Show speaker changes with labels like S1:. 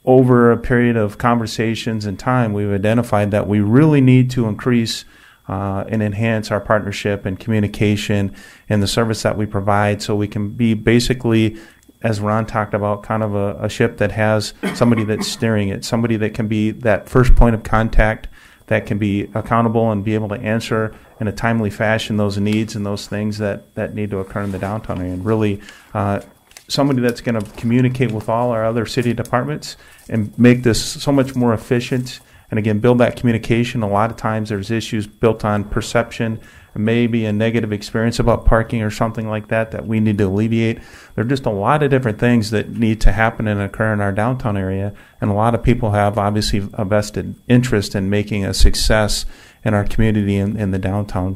S1: over a period of conversations and time, we've identified that we really need to increase and enhance our partnership and communication and the service that we provide, so we can be basically, as Ron talked about, kind of a ship that has somebody that's steering it, somebody that can be that first point of contact, that can be accountable and be able to answer in a timely fashion those needs and those things that need to occur in the downtown area. And really somebody that's going to communicate with all our other city departments and make this so much more efficient. And again, build that communication. A lot of times there's issues built on perception, maybe a negative experience about parking or something like that we need to alleviate. There are just a lot of different things that need to happen and occur in our downtown area. And a lot of people have obviously a vested interest in making a success in our community in the downtown.